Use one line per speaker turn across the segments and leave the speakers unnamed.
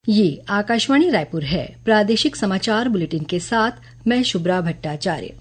ये आकाशवाणी रायपुर है। प्रादेशिक समाचार बुलेटिन के साथ मैं शुभ्रा भट्टाचार्य।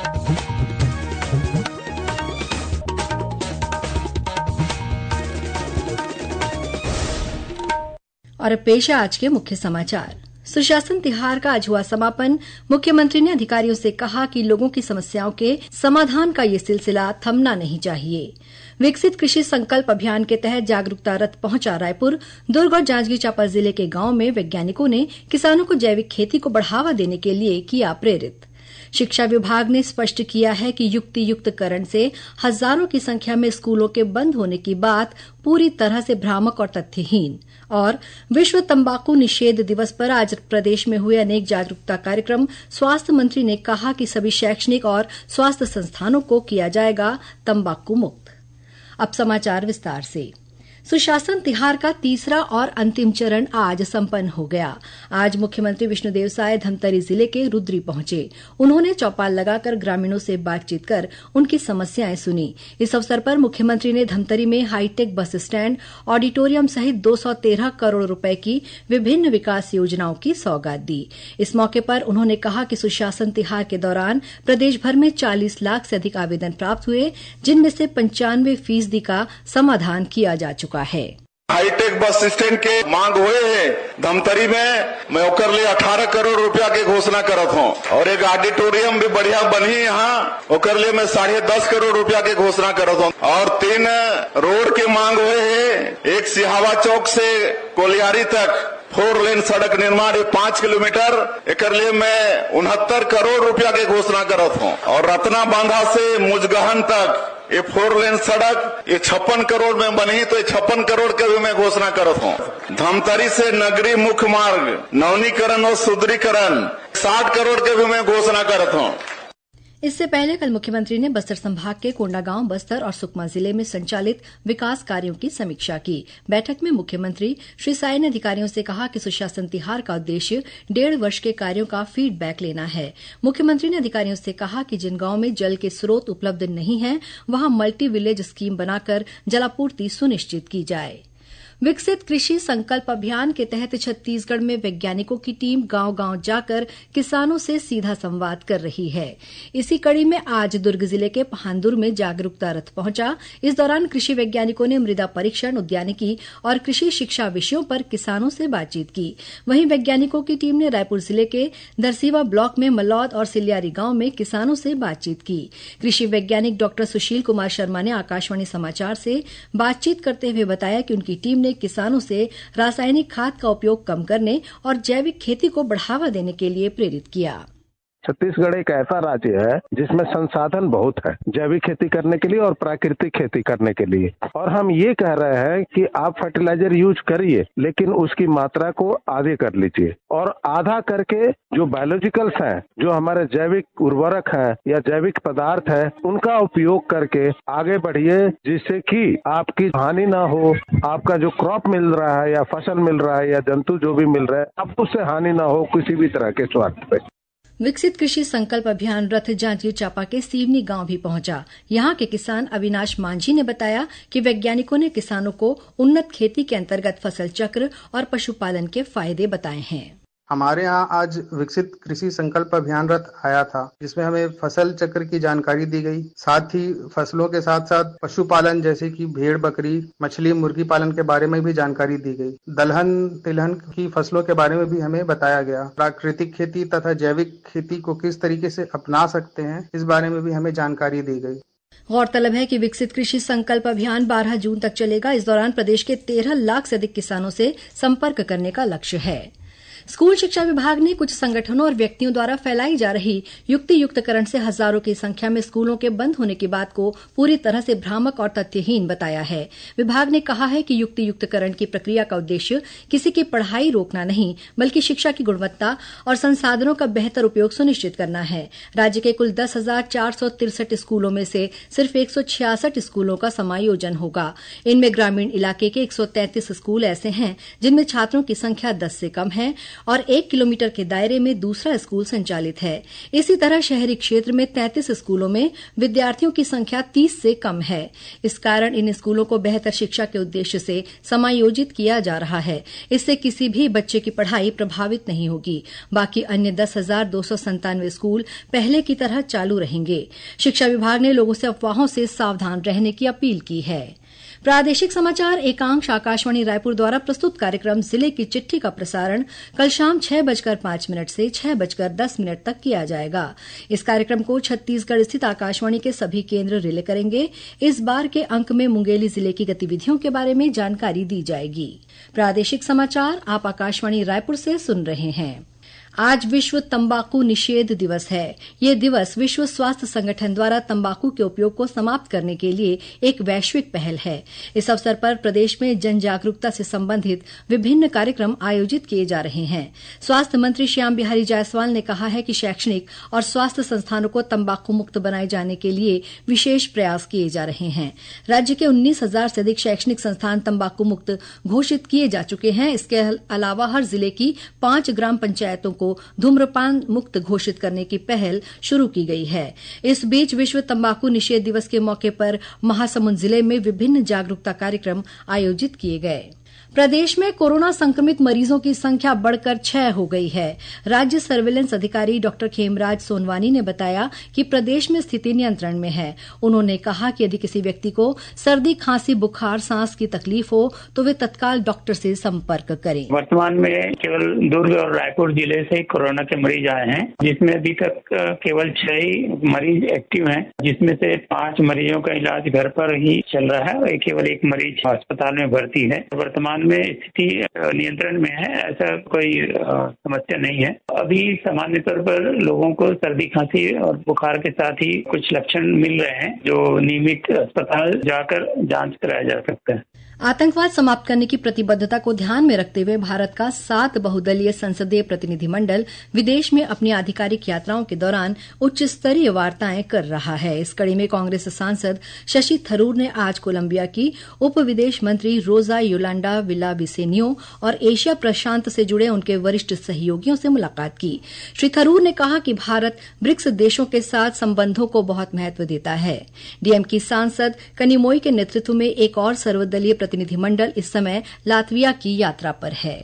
और अब पेश है आज के मुख्य समाचार। सुशासन तिहार का आज हुआ समापन। मुख्यमंत्री ने अधिकारियों से कहा कि लोगों की समस्याओं के समाधान का ये सिलसिला थमना नहीं चाहिए। विकसित कृषि संकल्प अभियान के तहत जागरूकता रथ पहुंचा रायपुर। दुर्ग और जांजगीर चांपा जिले के गांवों में वैज्ञानिकों ने किसानों को जैविक खेती को बढ़ावा देने के लिए किया प्रेरित। शिक्षा विभाग ने स्पष्ट किया है कि युक्तियुक्तकरण से हजारों की संख्या में स्कूलों के बंद होने की बात पूरी तरह से भ्रामक और तथ्यहीन। और विश्व तंबाकू निषेध दिवस पर आज प्रदेश में हुए अनेक जागरूकता कार्यक्रम। स्वास्थ्य मंत्री ने कहा कि सभी शैक्षणिक और स्वास्थ्य संस्थानों को किया जाएगा तंबाकू मुक्त। अब समाचार विस्तार से। सुशासन तिहार का तीसरा और अंतिम चरण आज संपन्न हो गया। आज मुख्यमंत्री विष्णुदेव साय धमतरी जिले के रुद्री पहुंचे। उन्होंने चौपाल लगाकर ग्रामीणों से बातचीत कर उनकी समस्याएं सुनी। इस अवसर पर मुख्यमंत्री ने धमतरी में हाईटेक बस स्टैंड, ऑडिटोरियम सहित 213 करोड़ रुपए की विभिन्न विकास योजनाओं की सौगात दी। इस मौके पर उन्होंने कहा कि सुशासन तिहार के दौरान प्रदेश भर में 40 लाख से अधिक आवेदन प्राप्त हुए, जिनमें से 95% का समाधान किया जा चुका है।
हाईटेक बस स्टैंड के मांग हुए हैं धमतरी में, मैं ओकर लिए 18 करोड़ रुपया के घोषणा करत हूँ। और एक ऑडिटोरियम भी बढ़िया बनी यहाँ, ओकर लिए मैं 10.5 करोड़ रुपया के घोषणा करत हूँ। और 3 रोड के मांग हुए हैं, एक सिहावा चौक से कोलियारी तक 4 लेन सड़क निर्माण 5 किलोमीटर, एकर लिए मैं 69 करोड़ रुपया के घोषणा करत हूँ। और रत्ना बांधा से मुजगहन तक ये 4 लेन सड़क ये 56 करोड़ में बनी, तो ये 56 करोड़ के भी मैं घोषणा करत हूँ। धमतरी से नगरी मुख्य मार्ग नवीनीकरण और सुदृढ़ीकरण 60 करोड़ के भी मैं घोषणा करत हूँ।
इससे पहले कल मुख्यमंत्री ने बस्तर संभाग के कोंडागांव, बस्तर और सुकमा जिले में संचालित विकास कार्यों की समीक्षा की। बैठक में मुख्यमंत्री श्री साय ने अधिकारियों से कहा कि सुशासन तिहार का उद्देश्य 1.5 वर्ष के कार्यों का फीडबैक लेना है। मुख्यमंत्री ने अधिकारियों से कहा कि जिन गांवों में जल के स्रोत उपलब्ध नहीं है, वहां मल्टी विलेज स्कीम बनाकर जलापूर्ति सुनिश्चित की जाए। विकसित कृषि संकल्प अभियान के तहत छत्तीसगढ़ में वैज्ञानिकों की टीम गांव-गांव जाकर किसानों से सीधा संवाद कर रही है। इसी कड़ी में आज दुर्ग जिले के पहानदुर में जागरूकता रथ पहुंचा। इस दौरान कृषि वैज्ञानिकों ने मृदा परीक्षण, उद्यानिकी और कृषि शिक्षा विषयों पर किसानों से बातचीत की। वहीं वैज्ञानिकों की टीम ने रायपुर जिले के दरसीवा ब्लॉक में मलौद और सिलियारी गांव में किसानों से बातचीत की। कृषि वैज्ञानिक डॉक्टर सुशील कुमार शर्मा ने आकाशवाणी समाचार से बातचीत करते हुए बताया कि उनकी टीम ने किसानों से रासायनिक खाद का उपयोग कम करने और जैविक खेती को बढ़ावा देने के लिए प्रेरित किया।
छत्तीसगढ़ एक ऐसा राज्य है जिसमें संसाधन बहुत है जैविक खेती करने के लिए और प्राकृतिक खेती करने के लिए। और हम ये कह रहे हैं कि आप फर्टिलाइजर यूज करिए, लेकिन उसकी मात्रा को आधे कर लीजिए और आधा करके जो बायोलॉजिकल्स हैं, जो हमारे जैविक उर्वरक हैं या जैविक पदार्थ है, उनका उपयोग करके आगे बढ़िए, जिससे कि आपकी हानि ना हो। आपका जो क्रॉप मिल रहा है या फसल मिल रहा है या जंतु जो भी मिल रहा है, आपको उससे हानि ना हो किसी भी तरह के स्वार्थ पे।
विकसित कृषि संकल्प अभियान रथ जांजगीर चांपा के सीवनी गांव भी पहुंचा। यहां के किसान अविनाश मांझी ने बताया कि वैज्ञानिकों ने किसानों को उन्नत खेती के अंतर्गत फसल चक्र और पशुपालन के फायदे बताए हैं।
हमारे यहाँ आज विकसित कृषि संकल्प अभियान रथ आया था, जिसमें हमें फसल चक्र की जानकारी दी गई। साथ ही फसलों के साथ साथ पशुपालन जैसे कि भेड़, बकरी, मछली, मुर्गी पालन के बारे में भी जानकारी दी गई। दलहन, तिलहन की फसलों के बारे में भी हमें बताया गया। प्राकृतिक खेती तथा जैविक खेती को किस तरीके से अपना सकते हैं, इस बारे में भी हमें जानकारी दी गई।
गौरतलब है कि विकसित कृषि संकल्प अभियान 12 जून तक चलेगा। इस दौरान प्रदेश के 13 लाख से अधिक किसानों से संपर्क करने का लक्ष्य है। स्कूल शिक्षा विभाग ने कुछ संगठनों और व्यक्तियों द्वारा फैलाई जा रही युक्तियुक्तकरण से हजारों की संख्या में स्कूलों के बंद होने की बात को पूरी तरह से भ्रामक और तथ्यहीन बताया है। विभाग ने कहा है कि युक्तियुक्तकरण की प्रक्रिया का उद्देश्य किसी की पढ़ाई रोकना नहीं, बल्कि शिक्षा की गुणवत्ता और संसाधनों का बेहतर उपयोग सुनिश्चित करना है। राज्य के कुल 10,463 स्कूलों में से सिर्फ 166 स्कूलों का समायोजन होगा। इनमें ग्रामीण इलाके के 133 स्कूल ऐसे हैं जिनमें छात्रों की संख्या 10 से कम है और 1 किलोमीटर के दायरे में दूसरा स्कूल संचालित है। इसी तरह शहरी क्षेत्र में 33 स्कूलों में विद्यार्थियों की संख्या 30 से कम है। इस कारण इन स्कूलों को बेहतर शिक्षा के उद्देश्य से समायोजित किया जा रहा है। इससे किसी भी बच्चे की पढ़ाई प्रभावित नहीं होगी। बाकी अन्य 10,297 स्कूल पहले की तरह चालू रहेंगे। शिक्षा विभाग ने लोगों से अफवाहों से सावधान रहने की अपील की है। प्रादेशिक समाचार एकांश आकाशवाणी रायपुर द्वारा प्रस्तुत कार्यक्रम जिले की चिट्ठी का प्रसारण कल शाम 6:05 से 6:10 तक किया जाएगा। इस कार्यक्रम को छत्तीसगढ़ स्थित आकाशवाणी के सभी केंद्र रिले करेंगे। इस बार के अंक में मुंगेली जिले की गतिविधियों के बारे में जानकारी दी जाएगी। प्रादेशिक समाचार आप आकाशवाणी रायपुर से सुन रहे हैं। आज विश्व तंबाकू निषेध दिवस है। यह दिवस विश्व स्वास्थ्य संगठन द्वारा तंबाकू के उपयोग को समाप्त करने के लिए एक वैश्विक पहल है। इस अवसर पर प्रदेश में जन जागरूकता से संबंधित विभिन्न कार्यक्रम आयोजित किए जा रहे हैं। स्वास्थ्य मंत्री श्याम बिहारी जायसवाल ने कहा है कि शैक्षणिक और स्वास्थ्य संस्थानों को तंबाकू मुक्त बनाए जाने के लिए विशेष प्रयास किए जा रहे हैं। राज्य के 19,000 से अधिक शैक्षणिक संस्थान तंबाकू मुक्त घोषित किए जा चुके हैं। इसके अलावा हर जिले की 5 ग्राम पंचायतों को धूम्रपान मुक्त घोषित करने की पहल शुरू की गई है। इस बीच विश्व तंबाकू निषेध दिवस के मौके पर महासमुंद जिले में विभिन्न जागरूकता कार्यक्रम आयोजित किए गए। प्रदेश में कोरोना संक्रमित मरीजों की संख्या बढ़कर 6 हो गई है। राज्य सर्विलेंस अधिकारी डॉक्टर खेमराज सोनवानी ने बताया कि प्रदेश में स्थिति नियंत्रण में है। उन्होंने कहा कि यदि किसी व्यक्ति को सर्दी, खांसी, बुखार, सांस की तकलीफ हो तो वे तत्काल डॉक्टर से संपर्क करें।
वर्तमान में केवल दुर्ग और रायपुर जिले से कोरोना के मरीज आए हैं, जिसमें अभी तक केवल 6 ही मरीज एक्टिव हैं, जिसमें से 5 मरीजों का इलाज घर पर ही चल रहा है और केवल 1 मरीज अस्पताल में भर्ती है। वर्तमान में स्थिति नियंत्रण में है, ऐसा कोई समस्या नहीं है। अभी सामान्य तौर पर लोगों को सर्दी, खांसी और बुखार के साथ ही कुछ लक्षण मिल रहे हैं, जो नियमित अस्पताल जाकर जांच कराया जा सकता है।
आतंकवाद समाप्त करने की प्रतिबद्धता को ध्यान में रखते हुए भारत का 7 बहुदलीय संसदीय प्रतिनिधिमंडल विदेश में अपनी आधिकारिक यात्राओं के दौरान उच्च स्तरीय वार्ताएं कर रहा है। इस कड़ी में कांग्रेस सांसद शशि थरूर ने आज कोलंबिया की उप विदेश मंत्री रोजा योलांडा विलाविसेनियो और एशिया प्रशांत से जुड़े उनके वरिष्ठ सहयोगियों से मुलाकात की। श्री थरूर ने कहा कि भारत ब्रिक्स देशों के साथ संबंधों को बहुत महत्व देता है। डीएमके सांसद कनिमोई के नेतृत्व में एक और सर्वदलीय प्रतिनिधिमंडल इस समय लातविया की यात्रा पर है।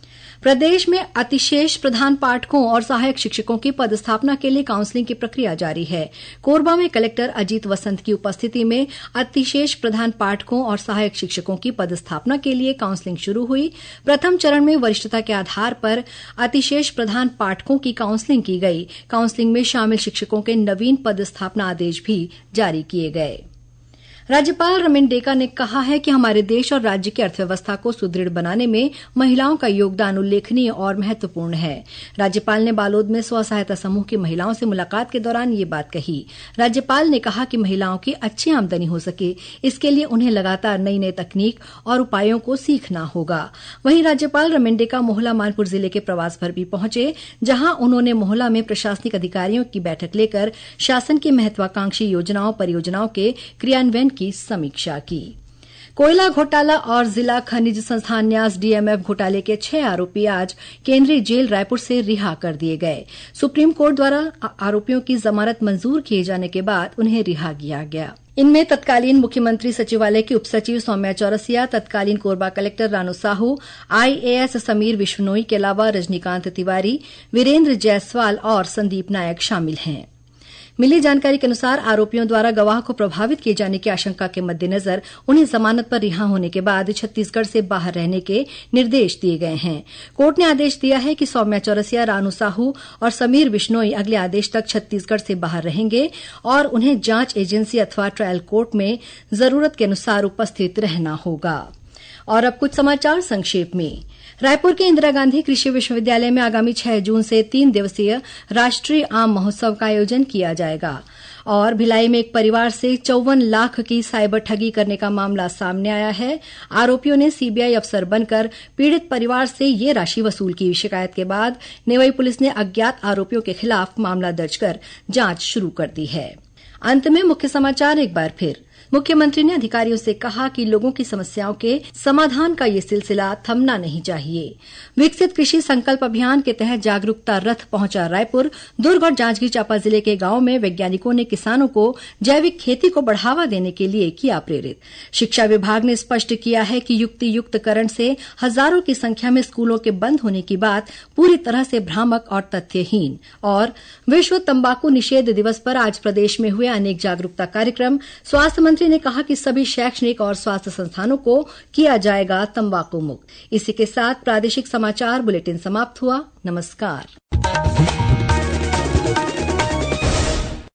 प्रदेश में अतिशेष प्रधान पाठकों और सहायक शिक्षकों की पदस्थापना के लिए काउंसलिंग की प्रक्रिया जारी है। कोरबा में कलेक्टर अजीत वसंत की उपस्थिति में अतिशेष प्रधान पाठकों और सहायक शिक्षकों की पदस्थापना के लिए काउंसलिंग शुरू हुई। प्रथम चरण में वरिष्ठता के आधार पर अतिशेष प्रधान पाठकों की काउंसलिंग की गई। काउंसलिंग में शामिल शिक्षकों के नवीन पदस्थापना आदेश भी जारी किए गए। राज्यपाल रमेन डेका ने कहा है कि हमारे देश और राज्य की अर्थव्यवस्था को सुदृढ़ बनाने में महिलाओं का योगदान उल्लेखनीय और महत्वपूर्ण है। राज्यपाल ने बालोद में स्व सहायता समूह की महिलाओं से मुलाकात के दौरान ये बात कही। राज्यपाल ने कहा कि महिलाओं की अच्छी आमदनी हो सके, इसके लिए उन्हें लगातार नई नई तकनीक और उपायों को सीखना होगा। वहीं राज्यपाल रमेन डेका मोहला मानपुर जिले के प्रवास पर भी पहुंचे, जहां उन्होंने मोहला में प्रशासनिक अधिकारियों की बैठक लेकर शासन की महत्वाकांक्षी योजनाओं परियोजनाओं के क्रियान्वयन की समीक्षा की। कोयला घोटाला और जिला खनिज संस्थान न्यास डीएमएफ घोटाले के 6 आरोपी आज केंद्रीय जेल रायपुर से रिहा कर दिए गए। सुप्रीम कोर्ट द्वारा आरोपियों की जमानत मंजूर किए जाने के बाद उन्हें रिहा किया गया। इनमें तत्कालीन मुख्यमंत्री सचिवालय की उपसचिव सौम्या चौरसिया, तत्कालीन कोरबा कलेक्टर रानू साहू, आईएएस समीर विश्नोई के अलावा रजनीकांत तिवारी, वीरेंद्र जायसवाल और संदीप नायक शामिल हैं। मिली जानकारी के अनुसार आरोपियों द्वारा गवाह को प्रभावित किए जाने की आशंका के मद्देनजर उन्हें जमानत पर रिहा होने के बाद छत्तीसगढ़ से बाहर रहने के निर्देश दिए गए हैं। कोर्ट ने आदेश दिया है कि सौम्या चौरसिया, रानू साहू और समीर विश्नोई अगले आदेश तक छत्तीसगढ़ से बाहर रहेंगे और उन्हें जांच एजेंसी अथवा ट्रायल कोर्ट में जरूरत के अनुसार उपस्थित रहना होगा। और अब कुछ समाचार संक्षेप में। रायपुर के इंदिरा गांधी कृषि विश्वविद्यालय में आगामी 6 जून से 3 दिवसीय राष्ट्रीय आम महोत्सव का आयोजन किया जाएगा। और भिलाई में एक परिवार से 54 लाख की साइबर ठगी करने का मामला सामने आया है। आरोपियों ने सीबीआई अफसर बनकर पीड़ित परिवार से ये राशि वसूल की। शिकायत के बाद नेवई पुलिस ने अज्ञात आरोपियों के खिलाफ मामला दर्ज कर जांच शुरू कर दी है। अंत में मुख्य समाचार एक बार फिर। मुख्यमंत्री ने अधिकारियों से कहा कि लोगों की समस्याओं के समाधान का ये सिलसिला थमना नहीं चाहिए। विकसित कृषि संकल्प अभियान के तहत जागरूकता रथ पहुंचा रायपुर। दुर्ग और जांजगीर चांपा जिले के गांवों में वैज्ञानिकों ने किसानों को जैविक खेती को बढ़ावा देने के लिए किया प्रेरित। शिक्षा विभाग ने स्पष्ट किया है कि युक्तियुक्तकरण से हजारों की संख्या में स्कूलों के बंद होने की बात पूरी तरह से भ्रामक और तथ्यहीन। और विश्व तंबाकू निषेध दिवस पर आज प्रदेश में हुए अनेक जागरूकता कार्यक्रम। स्वास्थ्य मंत्री ने कहा कि सभी शैक्षणिक और स्वास्थ्य संस्थानों को किया जाएगा तंबाकू मुक्त। इसी के साथ प्रादेशिक समाचार बुलेटिन समाप्त हुआ। नमस्कार।